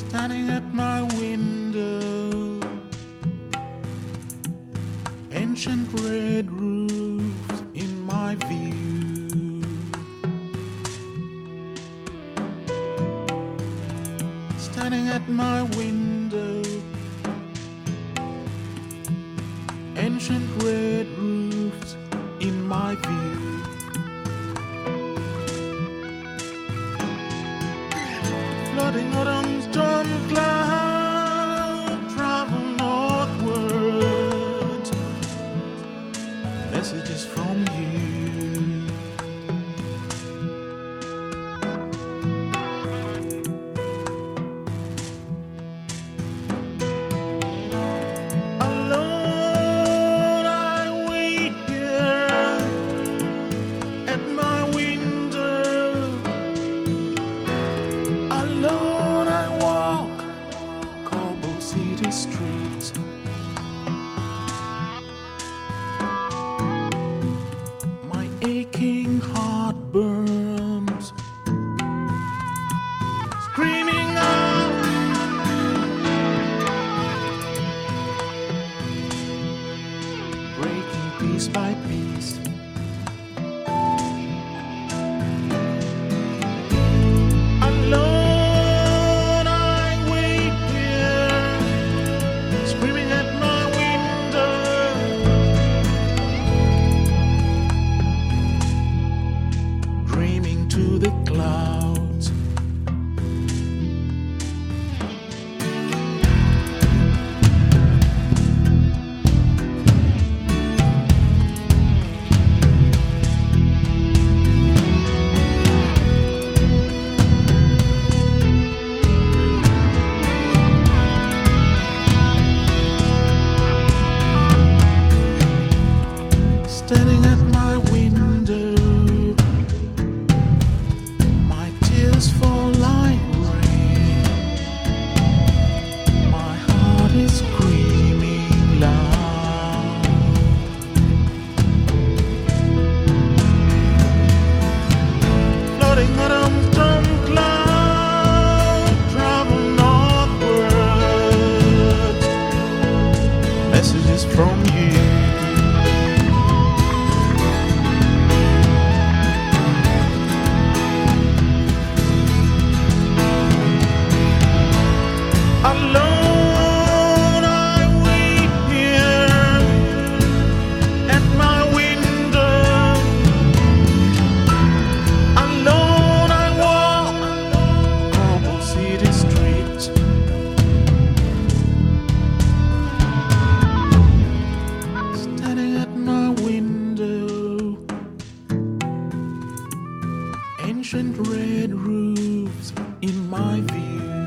Standing at my window, ancient red roofs in my view. Standing at my window, ancient red roofs in my view. Flooding autumn's storm cloud travel northward. Messages from you. Alone I wait here at my window. Alone I walk cobble city streets. My aching heart burns, screaming out, breaking piece by piece. Alone I wait here, screaming at my window. Dreaming to the clouds. Standing at my window, my tears fall like rain. My heart is screaming loud. Floating autumn storm cloud travel northward. Messages from you. Alone I wait here at my window. Alone I walk cobble city streets. Standing at my window, ancient red roofs in my view.